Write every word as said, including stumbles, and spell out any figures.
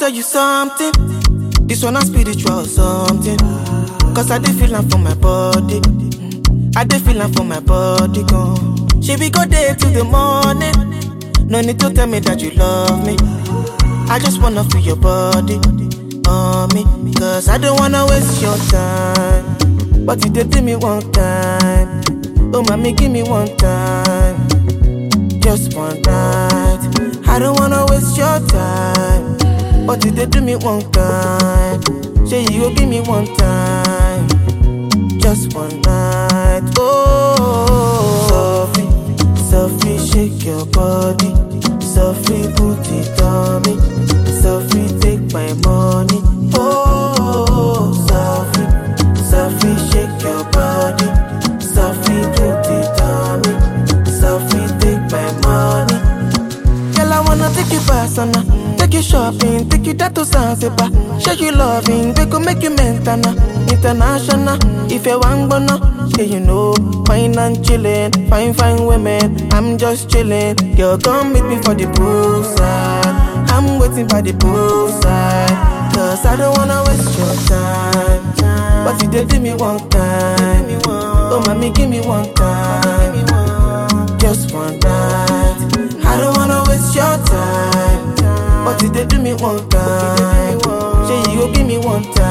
tell you something. This one a spiritual something. Cause I dey feel am for my body. I dey feel am for my body gone. She be go day to the morning. No need to tell me that you love me. I just wanna feel your body on me. Cause I don't wanna waste your time. But you did do me one time. Oh mommy, give me one time. Just one night. I don't wanna waste your time. But you did do me one time. Say you go give me one time. Just one night. Oh, Sophie, Sophie, shake your body. Sophie, put it on me. Sophie, take my money. Oh, Sophie, Sophie, shake your body. Sophie, put it on me. Sophie, take my money. Girl, I wanna take you personal. Take you shopping, take you that to Zanzibar. Show you loving, they go make you mental, international. If you want gonna, yeah you know, fine and chillin', fine fine women. I'm just chillin', girl come meet me for the poolside. I'm waiting by the poolside, cause I don't wanna waste your time. But you did give me one time. Oh mommy, give me one time. Just one night. I don't wanna waste your time. But you did do me one time. Say you go give me one time.